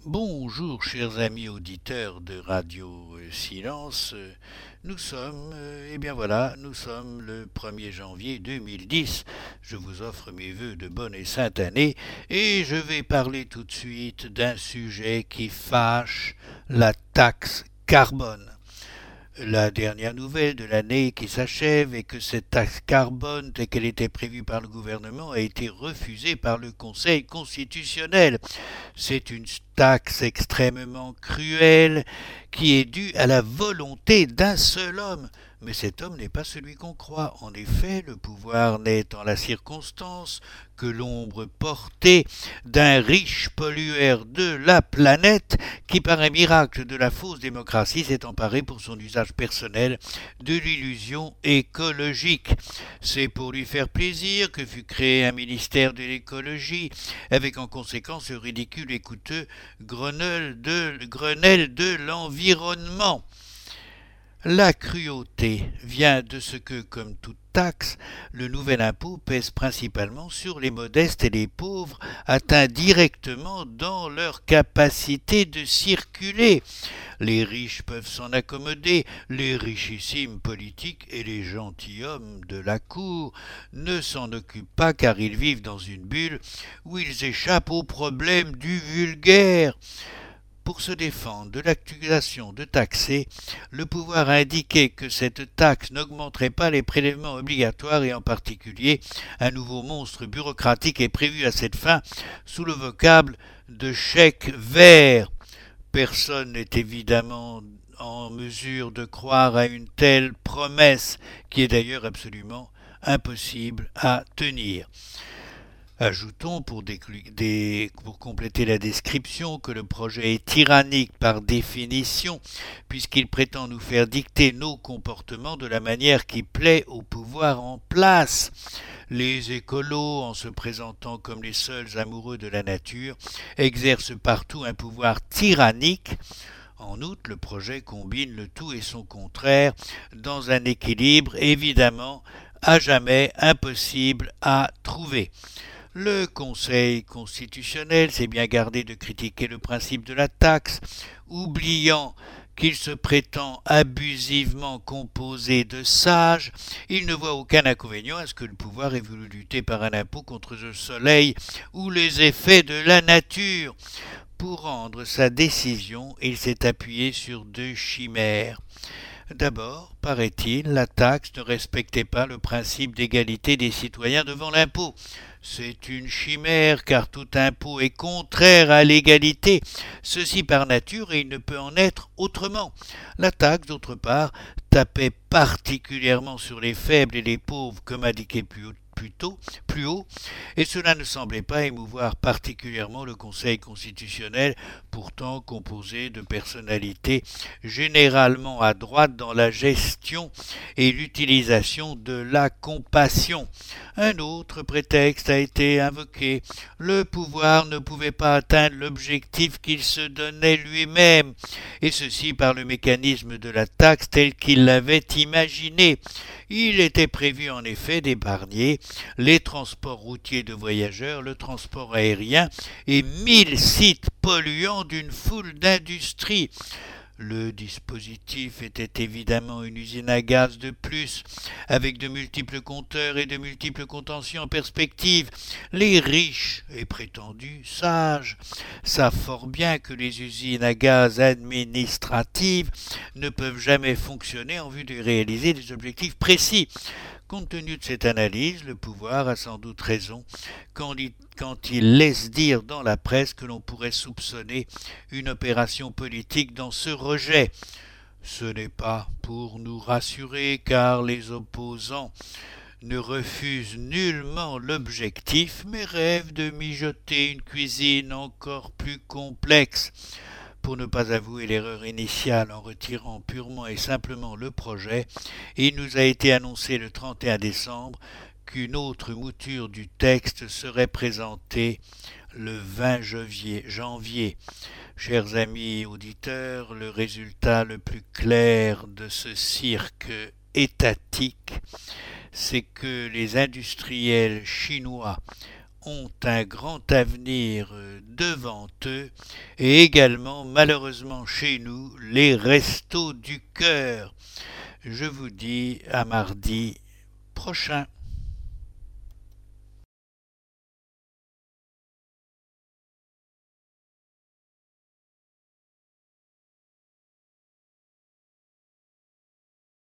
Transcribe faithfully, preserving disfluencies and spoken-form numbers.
Bonjour chers amis auditeurs de Radio Silence, nous sommes, eh bien voilà, nous sommes le premier janvier deux mille dix, je vous offre mes vœux de bonne et sainte année et je vais parler tout de suite d'un sujet qui fâche, la taxe carbone. La dernière nouvelle de l'année qui s'achève est que cette taxe carbone, telle qu'elle était prévue par le gouvernement, a été refusée par le Conseil constitutionnel. C'est une taxe extrêmement cruelle qui est due à la volonté d'un seul homme. Mais cet homme n'est pas celui qu'on croit. En effet, le pouvoir n'est en la circonstance que l'ombre portée d'un riche pollueur de la planète qui, par un miracle de la fausse démocratie, s'est emparé pour son usage personnel de l'illusion écologique. C'est pour lui faire plaisir que fut créé un ministère de l'écologie, avec en conséquence ce ridicule et coûteux Grenelle de, Grenelle de l'environnement. La cruauté vient de ce que, comme toute taxe, le nouvel impôt pèse principalement sur les modestes et les pauvres, atteints directement dans leur capacité de circuler. Les riches peuvent s'en accommoder, les richissimes politiques et les gentilshommes de la cour ne s'en occupent pas car ils vivent dans une bulle où ils échappent aux problèmes du vulgaire. Pour se défendre de l'accusation de taxer, le pouvoir a indiqué que cette taxe n'augmenterait pas les prélèvements obligatoires et en particulier un nouveau monstre bureaucratique est prévu à cette fin sous le vocable de chèque vert. Personne n'est évidemment en mesure de croire à une telle promesse qui est d'ailleurs absolument impossible à tenir. Ajoutons pour, des, pour compléter la description que le projet est tyrannique par définition, puisqu'il prétend nous faire dicter nos comportements de la manière qui plaît au pouvoir en place. Les écolos, en se présentant comme les seuls amoureux de la nature, exercent partout un pouvoir tyrannique. En outre, le projet combine le tout et son contraire dans un équilibre évidemment à jamais impossible à trouver. Le Conseil constitutionnel s'est bien gardé de critiquer le principe de la taxe, oubliant qu'il se prétend abusivement composé de sages, il ne voit aucun inconvénient à ce que le pouvoir ait voulu lutter par un impôt contre le soleil ou les effets de la nature. Pour rendre sa décision, il s'est appuyé sur deux chimères. D'abord, paraît-il, la taxe ne respectait pas le principe d'égalité des citoyens devant l'impôt. C'est une chimère car tout impôt est contraire à l'égalité, ceci par nature et il ne peut en être autrement. La taxe, d'autre part, tapait particulièrement sur les faibles et les pauvres comme indiqué plus haut. Plus, tôt, plus haut, et cela ne semblait pas émouvoir particulièrement le Conseil constitutionnel, pourtant composé de personnalités généralement à droite dans la gestion et l'utilisation de la compassion. Un autre prétexte a été invoqué. Le pouvoir ne pouvait pas atteindre l'objectif qu'il se donnait lui-même, et ceci par le mécanisme de la taxe tel qu'il l'avait imaginé. Il était prévu en effet d'épargner les transports routiers de voyageurs, le transport aérien et mille sites polluants d'une foule d'industries. Le dispositif était évidemment une usine à gaz de plus, avec de multiples compteurs et de multiples contentions en perspective. Les riches et prétendus sages savent fort bien que les usines à gaz administratives ne peuvent jamais fonctionner en vue de réaliser des objectifs précis. Compte tenu de cette analyse, le pouvoir a sans doute raison quand il, quand il laisse dire dans la presse que l'on pourrait soupçonner une opération politique dans ce rejet. Ce n'est pas pour nous rassurer car les opposants ne refusent nullement l'objectif mais rêvent de mijoter une cuisine encore plus complexe. Pour ne pas avouer l'erreur initiale en retirant purement et simplement le projet, il nous a été annoncé le trente et un décembre qu'une autre mouture du texte serait présentée le vingt janvier. Chers amis auditeurs, le résultat le plus clair de ce cirque étatique, c'est que les industriels chinois ont un grand avenir devant eux, et également malheureusement chez nous les restos du cœur. Je vous dis à mardi prochain.